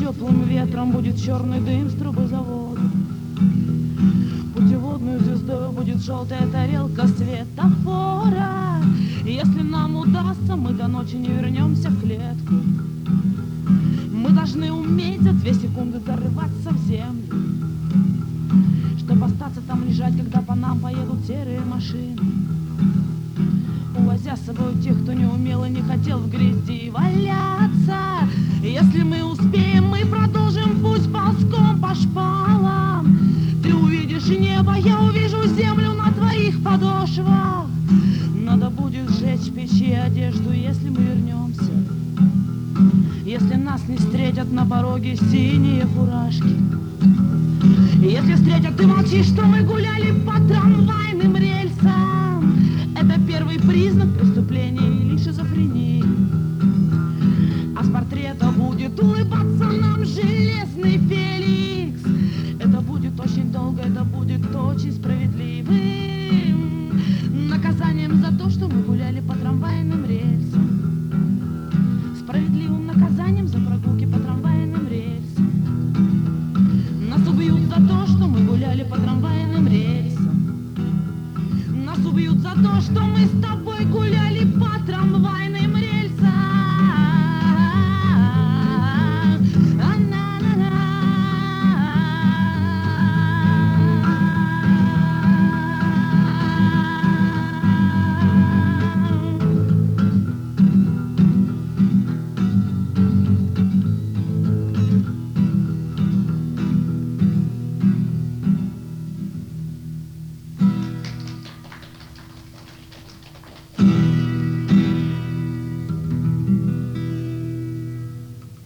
теплым ветром будет черный дым с трубы завода. Путеводную звездой будет желтая тарелка светофора. И если нам удастся, мы до ночи не вернемся в клетку. Мы должны уметь за 2 секунды зарываться в землю, чтобы остаться там лежать, когда по нам поедут серые машины, увозя с собой тех, кто не умел и не хотел в грязи валяться. Если мы успеем, мы продолжим путь ползком по шпалам. Ты увидишь небо, я увижу землю на твоих подошвах. Надо будет сжечь печи одежду, если мы вернемся, если нас не встретят на пороге синие фуражки. Если встретят, ты молчишь, что мы гуляли по трамвайным рельсам. Это первый признак преступления или шизофрении. А с портрета будет улыбаться нам железный Феликс. Это будет очень долго, это будет очень справедливым наказанием за то, что мы гуляли по трамвайным рельсам. Справедливым наказанием за прогулки по трамвайным рельсам. Нас убьют за то, что мы гуляли по трамвайным рельсам. Нас убьют за то, что мы с тобой гуляли по трамвайным рельсам.